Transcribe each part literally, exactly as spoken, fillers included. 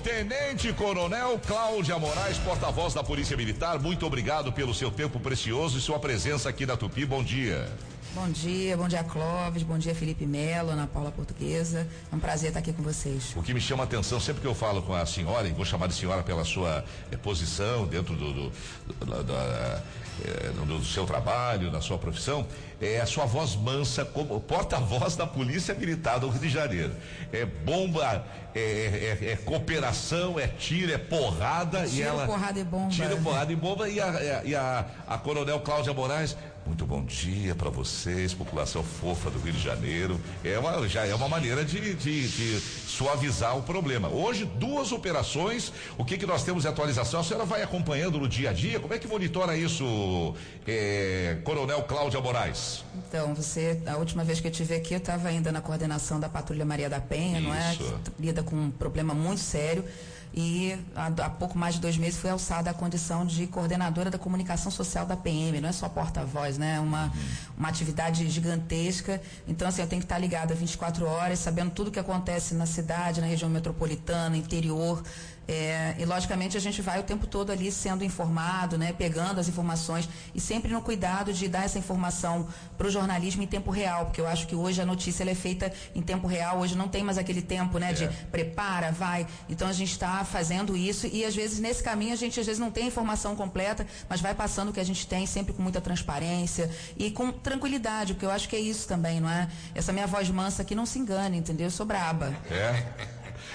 Tenente Coronel Cláudia Moraes, porta-voz da Polícia Militar, muito obrigado pelo seu tempo precioso e sua presença aqui na Tupi. Bom dia. Bom dia, bom dia Clóvis, bom dia Felipe Melo, Ana Paula Portuguesa, é um prazer estar aqui com vocês. O que me chama a atenção, sempre que eu falo com a senhora, e vou chamar de senhora pela sua eh, posição dentro do, do, do, do, eh, do, do seu trabalho, da sua profissão, é a sua voz mansa como porta-voz da Polícia Militar do Rio de Janeiro. É bomba, é, é, é cooperação, é tiro, é porrada. Tiro, e ela, porrada e bomba. Tiro, porrada e bomba e a, e a, a Coronel Cláudia Moraes, muito bom dia para vocês, população fofa do Rio de Janeiro. É uma, já é uma maneira de, de, de suavizar o problema. Hoje, duas operações. O que que nós temos de atualização? A senhora vai acompanhando no dia a dia? Como é que monitora isso, é, Coronel Cláudia Moraes? Então, você, a última vez que eu estive aqui, eu estava ainda na coordenação da Patrulha Maria da Penha, isso. Não é? Que lida com um problema muito sério. E há, há pouco mais de dois meses foi alçada a condição de coordenadora da comunicação social da P M, não é só porta-voz, né? É uma, uma atividade gigantesca. Então, assim, eu tenho que estar ligada vinte e quatro horas, sabendo tudo o que acontece na cidade, na região metropolitana, interior. É, e logicamente a gente vai o tempo todo ali sendo informado, né, pegando as informações e sempre no cuidado de dar essa informação para o jornalismo em tempo real, porque eu acho que hoje a notícia ela é feita em tempo real, hoje não tem mais aquele tempo, né, é. de prepara, vai. Então a gente está fazendo isso e às vezes nesse caminho a gente às vezes não tem a informação completa, mas vai passando o que a gente tem sempre com muita transparência e com tranquilidade, porque eu acho que é isso também, não é? Essa minha voz mansa aqui não se engane, entendeu? Eu sou braba. É.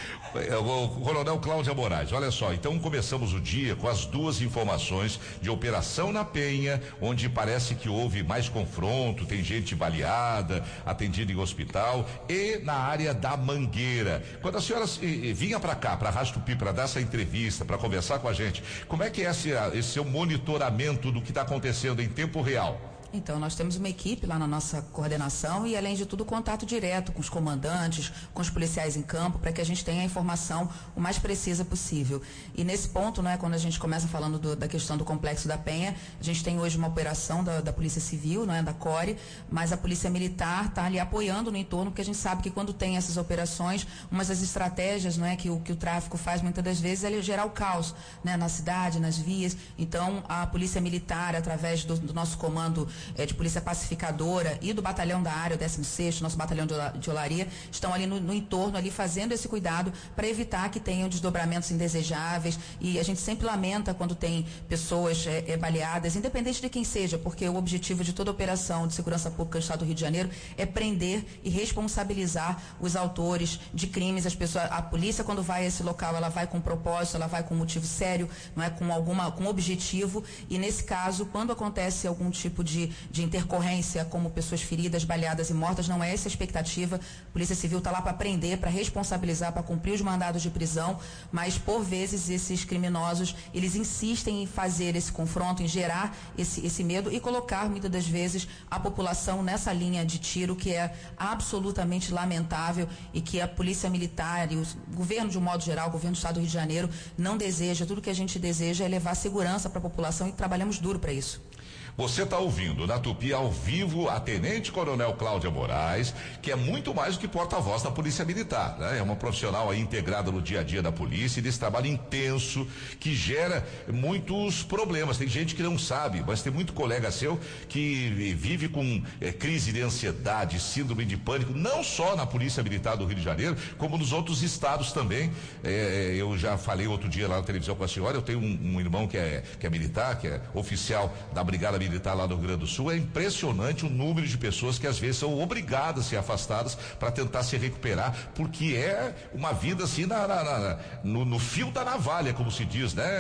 O Coronel Cláudia Moraes, olha só, então começamos o dia com as duas informações de operação na Penha, onde parece que houve mais confronto, tem gente baleada, atendida em hospital, e na área da Mangueira. Quando a senhora eh, vinha para cá, para a Rádio Tupi, para dar essa entrevista, para conversar com a gente, como é que é esse, esse seu monitoramento do que está acontecendo em tempo real? Então, nós temos uma equipe lá na nossa coordenação e, além de tudo, contato direto com os comandantes, com os policiais em campo, para que a gente tenha a informação o mais precisa possível. E nesse ponto, né, quando a gente começa falando do, da questão do Complexo da Penha, a gente tem hoje uma operação da, da Polícia Civil, né, da CORE, mas a Polícia Militar está ali apoiando no entorno, porque a gente sabe que quando tem essas operações, uma das estratégias, né, que o, que o tráfico faz muitas das vezes é gerar o caos, né, na cidade, nas vias. Então, a Polícia Militar, através do, do nosso comando É, de polícia pacificadora e do batalhão da área, o décimo sexto, nosso batalhão de, de olaria, estão ali no, no entorno, ali fazendo esse cuidado para evitar que tenham desdobramentos indesejáveis, e a gente sempre lamenta quando tem pessoas é, é, baleadas, independente de quem seja, porque o objetivo de toda operação de segurança pública do Estado do Rio de Janeiro é prender e responsabilizar os autores de crimes. As pessoas, a polícia, quando vai a esse local, ela vai com propósito, ela vai com motivo sério, não é, com alguma, com objetivo, e nesse caso, quando acontece algum tipo de de intercorrência, como pessoas feridas, baleadas e mortas, não é essa a expectativa. A Polícia Civil está lá para prender, para responsabilizar, para cumprir os mandados de prisão, mas por vezes esses criminosos, eles insistem em fazer esse confronto, em gerar esse, esse medo e colocar muitas das vezes a população nessa linha de tiro, que é absolutamente lamentável e que a Polícia Militar e o governo de um modo geral, o governo do Estado do Rio de Janeiro não deseja. Tudo que a gente deseja é levar segurança para a população e trabalhamos duro para isso. Você está ouvindo na Tupi ao vivo a Tenente Coronel Cláudia Moraes, que é muito mais do que porta-voz da Polícia Militar, né? É uma profissional aí integrada no dia a dia da polícia e desse trabalho intenso que gera muitos problemas. Tem gente que não sabe, mas tem muito colega seu que vive com é, crise de ansiedade, síndrome de pânico, não só na Polícia Militar do Rio de Janeiro, como nos outros estados também. É, eu já falei outro dia lá na televisão com a senhora, eu tenho um, um irmão que é, que é militar, que é oficial da Brigada Militar lá no Rio Grande do Sul. É impressionante o número de pessoas que às vezes são obrigadas a ser afastadas para tentar se recuperar, porque é uma vida assim na, na, na, no, no fio da navalha, como se diz, né,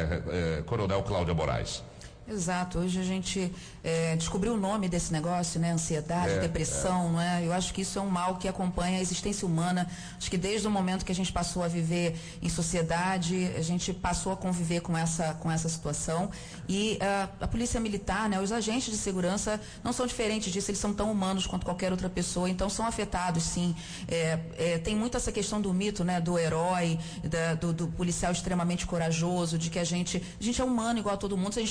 é, Coronel Cláudia Moraes? Exato, hoje a gente é, descobriu o nome desse negócio, né? Ansiedade, é, depressão, é. não é? Eu acho que isso é um mal que acompanha a existência humana. Acho que desde o momento que a gente passou a viver em sociedade, a gente passou a conviver com essa, com essa situação. E uh, a Polícia Militar, né? Os agentes de segurança não são diferentes disso, eles são tão humanos quanto qualquer outra pessoa, então são afetados, sim. É, é, tem muito essa questão do mito, né? Do herói, da, do, do policial extremamente corajoso, de que a gente, a gente é humano igual a todo mundo. Se a gente tem uma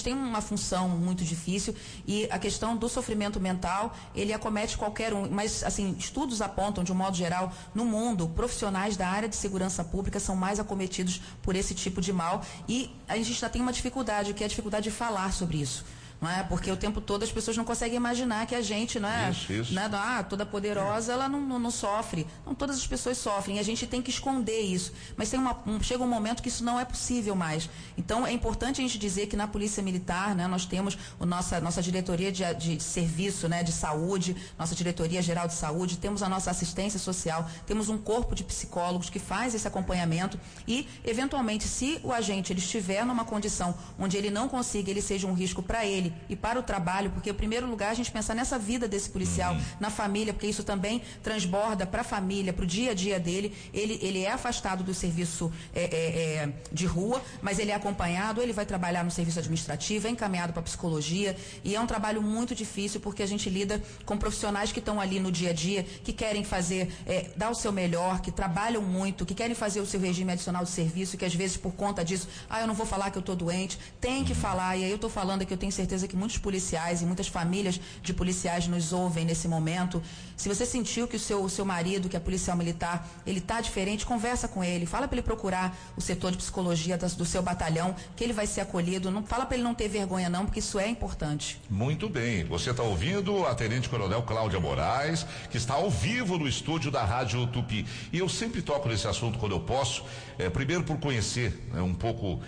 função muito difícil e a questão do sofrimento mental, ele acomete qualquer um, mas assim, estudos apontam de um modo geral, no mundo, profissionais da área de segurança pública são mais acometidos por esse tipo de mal e a gente já tem uma dificuldade, que é a dificuldade de falar sobre isso. Não é? Porque o tempo todo as pessoas não conseguem imaginar que a gente, não é? Isso, isso. Não é ah, toda poderosa, ela não, não, não sofre. Não, todas as pessoas sofrem. E a gente tem que esconder isso. Mas tem uma, um, chega um momento que isso não é possível mais. Então é importante a gente dizer que na Polícia Militar, né, nós temos a nossa, nossa diretoria de, de serviço, né, de saúde, nossa diretoria geral de saúde, temos a nossa assistência social, temos um corpo de psicólogos que faz esse acompanhamento e, eventualmente, se o agente ele estiver numa condição onde ele não consiga, ele seja um risco para ele e para o trabalho, porque em primeiro lugar a gente pensar nessa vida desse policial, uhum. na família, porque isso também transborda para a família, para o dia a dia dele. Ele, ele é afastado do serviço é, é, é, de rua, mas ele é acompanhado, ele vai trabalhar no serviço administrativo, é encaminhado para psicologia e é um trabalho muito difícil porque a gente lida com profissionais que estão ali no dia a dia, que querem fazer, é, dar o seu melhor, que trabalham muito, que querem fazer o seu regime adicional de serviço, que às vezes por conta disso, ah, eu não vou falar que eu estou doente, tem que falar, e aí eu estou falando que eu tenho certeza que muitos policiais e muitas famílias de policiais nos ouvem nesse momento. Se você sentiu que o seu, o seu marido, que é policial militar, ele está diferente, conversa com ele, fala para ele procurar o setor de psicologia do seu batalhão, que ele vai ser acolhido, não fala para ele não ter vergonha não, porque isso é importante. Muito bem, você está ouvindo a Tenente Coronel Cláudia Moraes, que está ao vivo no estúdio da Rádio Tupi, e eu sempre toco nesse assunto quando eu posso, é, primeiro por conhecer né, um pouco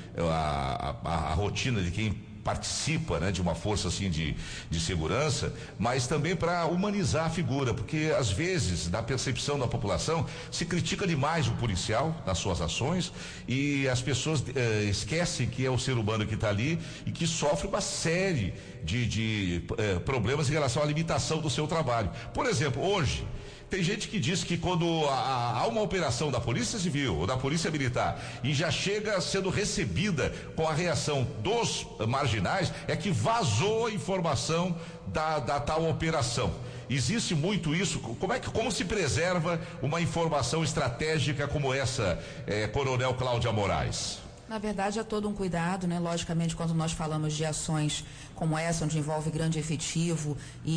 a, a, a rotina de quem participa, né, de uma força assim de, de segurança, mas também para humanizar a figura, porque às vezes na percepção da população se critica demais o policial nas suas ações e as pessoas eh, esquecem que é o ser humano que está ali e que sofre uma série de, de eh, problemas em relação à limitação do seu trabalho. Por exemplo, hoje tem gente que diz que quando há, há uma operação da Polícia Civil ou da Polícia Militar e já chega sendo recebida com a reação dos marginais, é que vazou a informação da, da tal operação. Existe muito isso. Como é que como se preserva uma informação estratégica como essa, eh, Coronel Cláudia Moraes? Na verdade, é todo um cuidado, né? Logicamente, quando nós falamos de ações como essa, onde envolve grande efetivo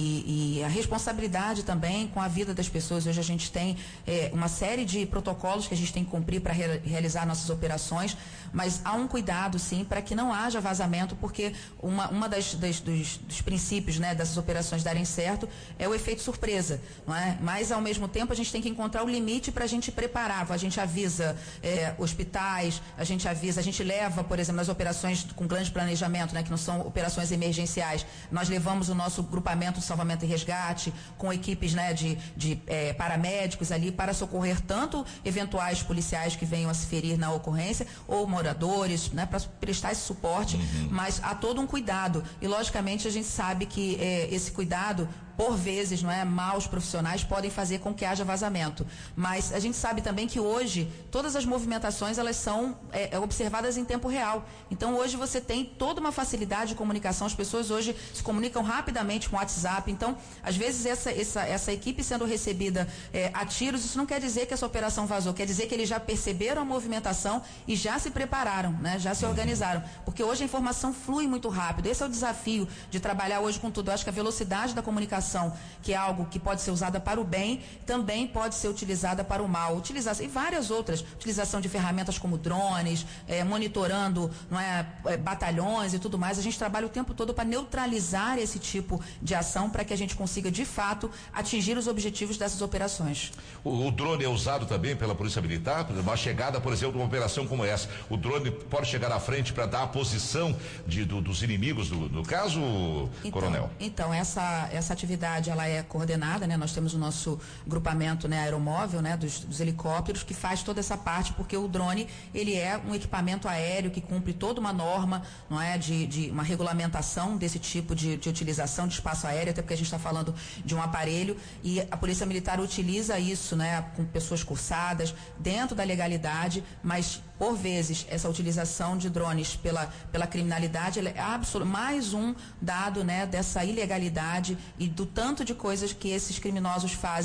e, e a responsabilidade também com a vida das pessoas. Hoje a gente tem é, uma série de protocolos que a gente tem que cumprir para re, realizar nossas operações, mas há um cuidado, sim, para que não haja vazamento, porque uma, uma das, das dos, dos princípios, né, dessas operações darem certo é o efeito surpresa, não é? Mas, ao mesmo tempo, a gente tem que encontrar o limite para a gente preparar. A gente avisa é, hospitais, a gente avisa, a gente leva, por exemplo, nas operações com grande planejamento, né, que não são operações emergenciais, nós levamos o nosso grupamento de salvamento e resgate com equipes, né, de, de é, paramédicos ali para socorrer tanto eventuais policiais que venham a se ferir na ocorrência ou moradores, né, para prestar esse suporte, uhum. Mas há todo um cuidado e, logicamente, a gente sabe que é, esse cuidado, por vezes, não é, maus profissionais podem fazer com que haja vazamento, mas a gente sabe também que hoje todas as movimentações elas são é, observadas em tempo real, então hoje você tem toda uma facilidade de comunicação, as pessoas hoje se comunicam rapidamente com o WhatsApp, então às vezes essa, essa, essa equipe sendo recebida é, a tiros, isso não quer dizer que essa operação vazou, quer dizer que eles já perceberam a movimentação e já se prepararam, né, já se organizaram, porque hoje a informação flui muito rápido, esse é o desafio de trabalhar hoje com tudo. Eu acho que a velocidade da comunicação, que é algo que pode ser usada para o bem, também pode ser utilizada para o mal. Utilização, e várias outras, utilização de ferramentas como drones, é, monitorando, não é, é, batalhões e tudo mais. A gente trabalha o tempo todo para neutralizar esse tipo de ação para que a gente consiga, de fato, atingir os objetivos dessas operações. O, o drone é usado também pela Polícia Militar? Uma chegada, por exemplo, de uma operação como essa, o drone pode chegar à frente para dar a posição de, do, dos inimigos, do, do caso, então, Coronel? Então, essa, essa atividade ela é coordenada, né? Nós temos o nosso grupamento, né, aeromóvel, né, dos, dos helicópteros, que faz toda essa parte, porque o drone ele é um equipamento aéreo que cumpre toda uma norma, não é, de, de uma regulamentação desse tipo de, de utilização de espaço aéreo, até porque a gente está falando de um aparelho e a Polícia Militar utiliza isso, né, com pessoas cursadas dentro da legalidade, mas por vezes essa utilização de drones pela pela criminalidade ela é absolut, mais um dado, né, dessa ilegalidade e do tanto de coisas que esses criminosos fazem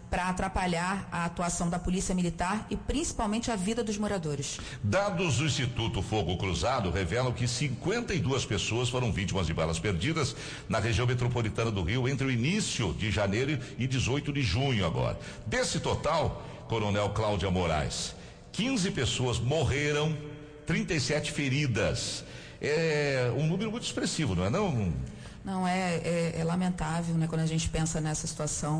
para atrapalhar a atuação da Polícia Militar e principalmente a vida dos moradores. Dados do Instituto Fogo Cruzado revelam que cinquenta e duas pessoas foram vítimas de balas perdidas na região metropolitana do Rio entre o início de janeiro e dezoito de junho agora. Desse total, Coronel Cláudia Moraes, quinze pessoas morreram, trinta e sete feridas. É um número muito expressivo, não é não? Não, é, é, é lamentável, né, quando a gente pensa nessa situação,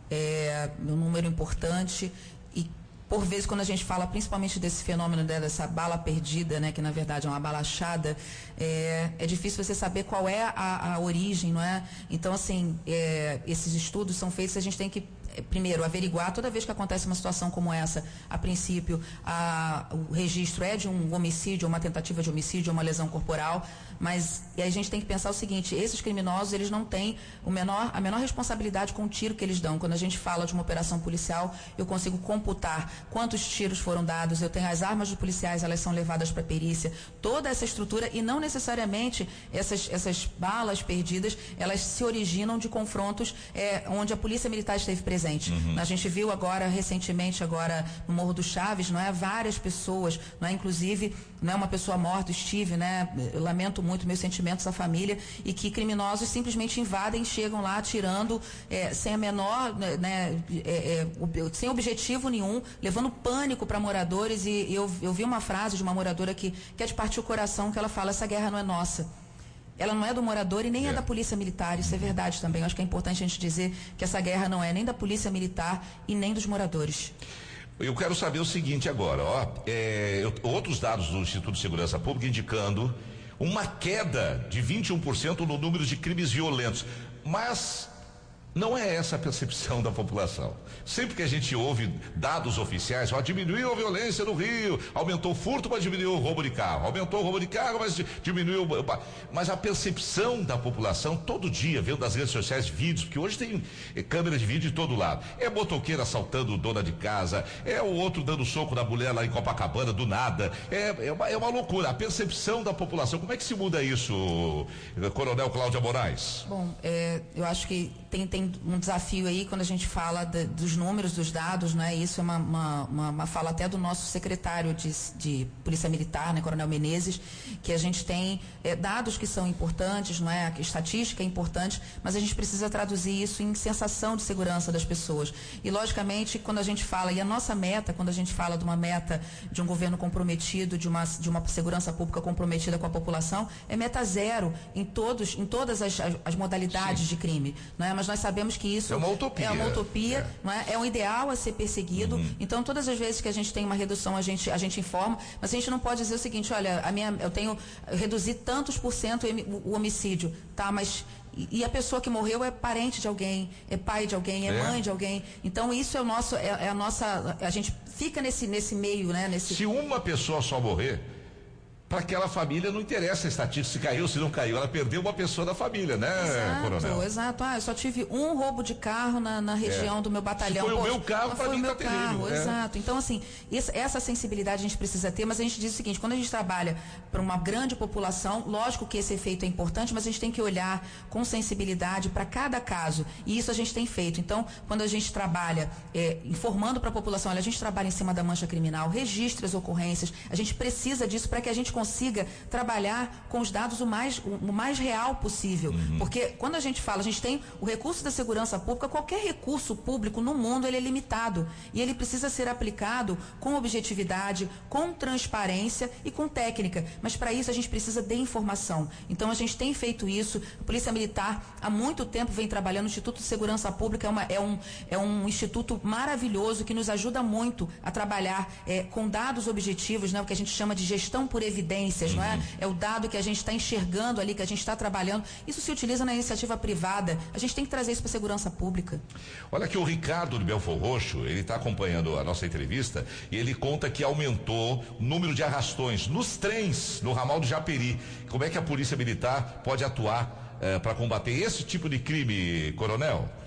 é um número importante e por vezes quando a gente fala principalmente desse fenômeno, né, dessa bala perdida, né, que na verdade é uma bala achada, é, é difícil você saber qual é a, a origem, não é? Então assim, é, esses estudos são feitos, a gente tem que primeiro averiguar, toda vez que acontece uma situação como essa, a princípio a, o registro é de um homicídio, uma tentativa de homicídio, uma lesão corporal, mas e a gente tem que pensar o seguinte, esses criminosos, eles não têm o menor, a menor responsabilidade com o tiro que eles dão. Quando a gente fala de uma operação policial, eu consigo computar quantos tiros foram dados, eu tenho as armas dos policiais, elas são levadas para perícia, toda essa estrutura, e não necessariamente essas, essas balas perdidas, elas se originam de confrontos é, onde a Polícia Militar esteve presente. Uhum. A gente viu agora, recentemente, agora no Morro do Chaves, não é? Várias pessoas, não é? Inclusive, não é uma pessoa morta, Steve, né? Eu lamento muito, meus sentimentos à família, e que criminosos simplesmente invadem, chegam lá atirando é, sem a menor, né? É, é, sem objetivo nenhum, levando pânico para moradores, e eu, eu vi uma frase de uma moradora que quer de partir o coração, que ela fala, essa guerra não é nossa. Ela não é do morador e nem é. é da Polícia Militar, isso é verdade também. Eu acho que é importante a gente dizer que essa guerra não é nem da Polícia Militar e nem dos moradores. Eu quero saber o seguinte agora, ó, é, eu, outros dados do Instituto de Segurança Pública indicando uma queda de vinte e um por cento no número de crimes violentos, mas não é essa a percepção da população. Sempre que a gente ouve dados oficiais, ó, diminuiu a violência no Rio, aumentou o furto, mas diminuiu o roubo de carro, aumentou o roubo de carro, mas diminuiu o... Mas a percepção da população, todo dia, vendo nas redes sociais vídeos, porque hoje tem é, câmera de vídeo de todo lado, é motoqueiro assaltando dona de casa, é o outro dando soco na mulher lá em Copacabana, do nada, é, é, uma, é uma loucura, a percepção da população. Como é que se muda isso, Coronel Cláudia Moraes? Bom, é, eu acho que tem, tem um desafio aí quando a gente fala de, dos números, dos dados, né? Isso é uma, uma, uma, uma fala até do nosso secretário de, de Polícia Militar, né? Coronel Menezes, que a gente tem é, dados que são importantes, não é? A estatística é importante, mas a gente precisa traduzir isso em sensação de segurança das pessoas. E logicamente, quando a gente fala, e a nossa meta, quando a gente fala de uma meta de um governo comprometido, de uma, de uma segurança pública comprometida com a população, é meta zero em todos, em todas as, as, as modalidades Sim. de crime, não é? Mas nós sabemos que isso é uma utopia, é, uma utopia, é. Não é? É um ideal a ser perseguido. Uhum. Então, todas as vezes que a gente tem uma redução, a gente, a gente informa, mas a gente não pode dizer o seguinte, olha, a minha, eu tenho reduzir tantos por cento o, o homicídio, tá? Mas e, e a pessoa que morreu é parente de alguém, é pai de alguém, é, é. mãe de alguém. Então, isso é o nosso, é, é a nossa, a gente fica nesse, nesse meio, né? Nesse... Se uma pessoa só morrer, para aquela família não interessa a estatística, se caiu, se não caiu, ela perdeu uma pessoa da família, né, exato, Coronel? Exato, ah, eu só tive um roubo de carro na, na região é. do meu batalhão. Se foi Pô, o meu carro, para mim tá terrível. É. Exato, então assim, essa, essa sensibilidade a gente precisa ter, mas a gente diz o seguinte, quando a gente trabalha para uma grande população, lógico que esse efeito é importante, mas a gente tem que olhar com sensibilidade para cada caso, e isso a gente tem feito. Então, quando a gente trabalha é, informando para a população, olha, a gente trabalha em cima da mancha criminal, registra as ocorrências, a gente precisa disso para que a gente consiga trabalhar com os dados o mais, o, o mais real possível. Uhum. Porque quando a gente fala, a gente tem o recurso da segurança pública, qualquer recurso público no mundo ele é limitado. E ele precisa ser aplicado com objetividade, com transparência e com técnica. Mas para isso a gente precisa de informação. Então a gente tem feito isso. A Polícia Militar há muito tempo vem trabalhando. O Instituto de Segurança Pública é, uma, é, um, é um instituto maravilhoso que nos ajuda muito a trabalhar é, com dados objetivos, né, o que a gente chama de gestão por evidências, uhum. não é? É o dado que a gente está enxergando ali, que a gente está trabalhando. Isso se utiliza na iniciativa privada. A gente tem que trazer isso para a segurança pública. Olha aqui o Ricardo do Belfor Roxo, ele está acompanhando a nossa entrevista e ele conta que aumentou o número de arrastões nos trens no ramal do Japeri. Como é que a Polícia Militar pode atuar eh, para combater esse tipo de crime, Coronel?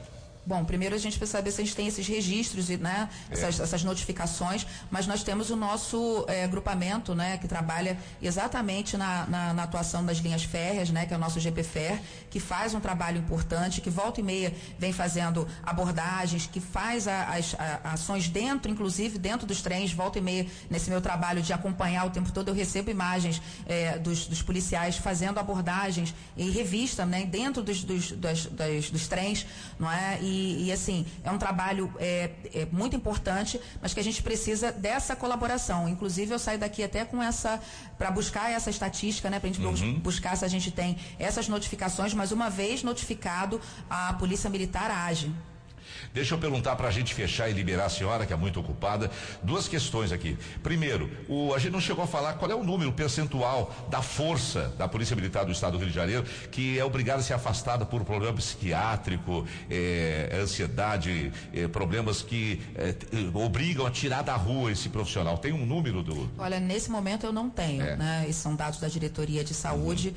Bom, primeiro a gente precisa saber se a gente tem esses registros, né? É. Essas, essas notificações, mas nós temos o nosso é, agrupamento, né? Que trabalha exatamente na, na, na atuação das linhas férreas, né? Que é o nosso G P F E R, que faz um trabalho importante, que volta e meia vem fazendo abordagens, que faz a, as a, ações dentro, inclusive dentro dos trens, volta e meia nesse meu trabalho de acompanhar o tempo todo, eu recebo imagens é, dos, dos policiais fazendo abordagens em revista, né? Dentro dos, dos, das, das, dos trens, não é? E, e assim, é um trabalho é, é muito importante, mas que a gente precisa dessa colaboração. Inclusive, eu saio daqui até com essa, para buscar essa estatística, né? Pra gente uhum. buscar se a gente tem essas notificações, mas uma vez notificado, a Polícia Militar age. Deixa eu perguntar para a gente fechar e liberar a senhora, que é muito ocupada, duas questões aqui. Primeiro, o, a gente não chegou a falar qual é o número percentual da força da Polícia Militar do Estado do Rio de Janeiro que é obrigada a ser afastada por problema psiquiátrico, é, ansiedade, é, problemas que é, obrigam a tirar da rua esse profissional. Tem um número do... Olha, nesse momento eu não tenho, é. né? Esses são dados da Diretoria de Saúde, uhum.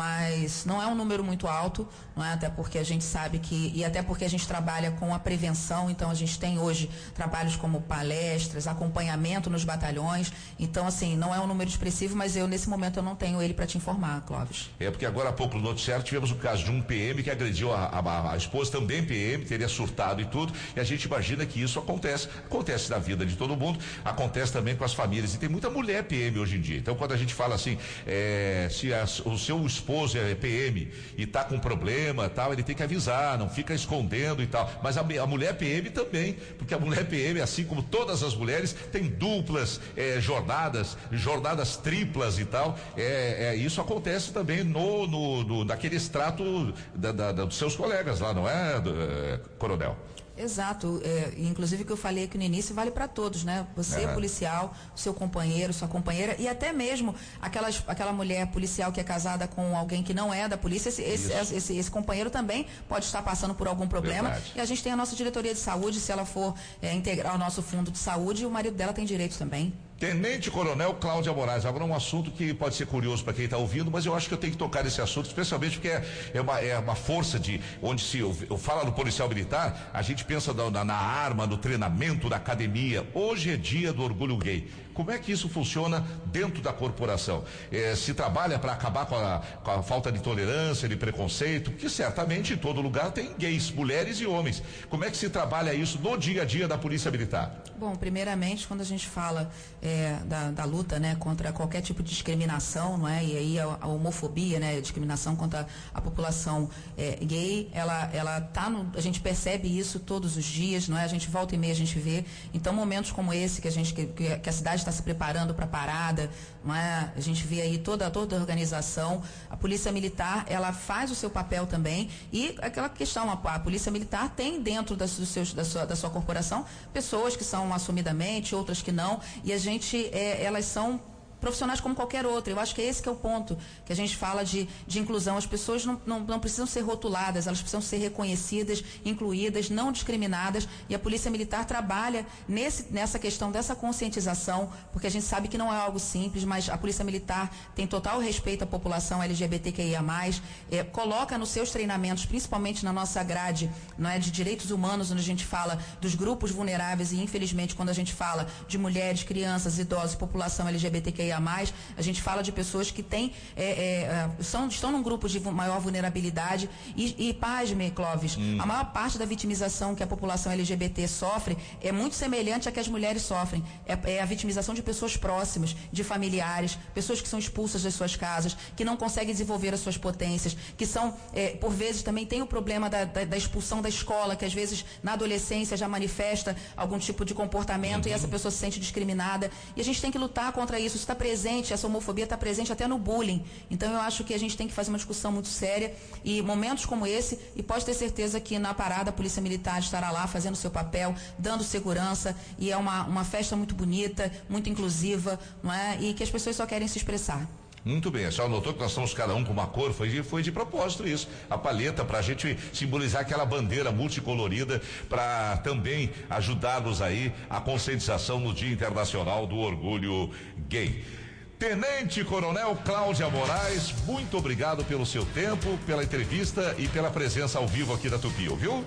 mas não é um número muito alto, não é? Até porque a gente sabe que, e até porque a gente trabalha com a prevenção, então a gente tem hoje trabalhos como palestras, acompanhamento nos batalhões, então assim, não é um número expressivo, mas eu nesse momento eu não tenho ele para te informar, Clóvis. É porque agora há pouco no noticiário tivemos o caso de um P M que agrediu a, a, a esposa, também P M, teria surtado e tudo, e a gente imagina que isso acontece, acontece na vida de todo mundo, acontece também com as famílias, e tem muita mulher P M hoje em dia, então quando a gente fala assim, é, se a, o seu esposo é P M e tá com problema tal, ele tem que avisar, não fica escondendo e tal, mas a A mulher P M também, porque a mulher P M, assim como todas as mulheres, tem duplas é, jornadas, jornadas triplas e tal. É, é, isso acontece também no, no, no naquele extrato da, da, da, dos seus colegas lá, não é, do, é, coronel? Exato, é, inclusive o que eu falei aqui no início vale para todos, né? Você, uhum. policial, seu companheiro, sua companheira e até mesmo aquelas, aquela mulher policial que é casada com alguém que não é da polícia, esse, esse, esse, esse companheiro também pode estar passando por algum problema. Verdade. E a gente tem a nossa diretoria de saúde, se ela for é, integrar o nosso fundo de saúde, o marido dela tem direitos também. Tenente Coronel Cláudia Moraes, agora um assunto que pode ser curioso para quem está ouvindo, mas eu acho que eu tenho que tocar nesse assunto, especialmente porque é, é, uma, é uma força de, onde se eu, eu falo no policial militar, a gente pensa na, na arma, no treinamento, na academia. Hoje é dia do orgulho gay. Como é que isso funciona dentro da corporação? É, se trabalha para acabar com a, com a falta de tolerância, de preconceito, que certamente em todo lugar tem gays, mulheres e homens. Como é que se trabalha isso no dia a dia da Polícia Militar? Bom, primeiramente, quando a gente fala é, da, da luta, né, contra qualquer tipo de discriminação, não é? E aí a, a homofobia, né, a discriminação contra a população é, gay, ela, ela tá no, a gente percebe isso todos os dias, não é? A gente volta e meia, a gente vê. Então, momentos como esse que a gente, que, que a cidade está se preparando para a parada, não é? A gente vê aí toda, toda a organização, a Polícia Militar, ela faz o seu papel também e aquela questão, a, a Polícia Militar tem dentro das, dos seus, da, sua, da sua corporação pessoas que são assumidamente, outras que não, e a gente, é, elas são profissionais como qualquer outro. Eu acho que esse que é o ponto que a gente fala de, de inclusão. As pessoas não, não, não precisam ser rotuladas, elas precisam ser reconhecidas, incluídas, não discriminadas, e a Polícia Militar trabalha nesse, nessa questão dessa conscientização, porque a gente sabe que não é algo simples, mas a Polícia Militar tem total respeito à população L G B T Q I A mais, é, coloca nos seus treinamentos, principalmente na nossa grade, não é, de direitos humanos, onde a gente fala dos grupos vulneráveis, e infelizmente quando a gente fala de mulheres, crianças, idosos, população L G B T Q I A mais, a gente fala de pessoas que têm, é, é, são, estão num grupo de maior vulnerabilidade e, e pasme, Clóvis, hum. a maior parte da vitimização que a população L G B T sofre é muito semelhante à que as mulheres sofrem. É, é a vitimização de pessoas próximas, de familiares, pessoas que são expulsas das suas casas, que não conseguem desenvolver as suas potências, que são, é, por vezes, também tem o problema da, da, da expulsão da escola, que às vezes na adolescência já manifesta algum tipo de comportamento uhum. e essa pessoa se sente discriminada. E a gente tem que lutar contra isso. Isso está presente, essa homofobia está presente até no bullying. Então eu acho que a gente tem que fazer uma discussão muito séria e momentos como esse, e pode ter certeza que na parada a Polícia Militar estará lá fazendo seu papel, dando segurança, e é uma, uma festa muito bonita, muito inclusiva, não é? E que as pessoas só querem se expressar. Muito bem, a senhora notou que nós estamos cada um com uma cor, foi de, foi de propósito isso, a palheta, para a gente simbolizar aquela bandeira multicolorida, para também ajudá-los aí a conscientização no Dia Internacional do Orgulho Gay. Tenente Coronel Cláudia Moraes, muito obrigado pelo seu tempo, pela entrevista e pela presença ao vivo aqui da Tupi, viu?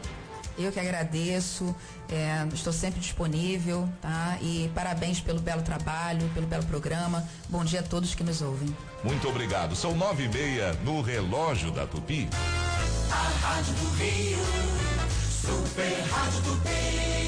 Eu que agradeço, é, estou sempre disponível, tá? E parabéns pelo belo trabalho, pelo belo programa. Bom dia a todos que nos ouvem. Muito obrigado. São nove e meia no relógio da Tupi. A Rádio do Rio, Super Rádio Tupi.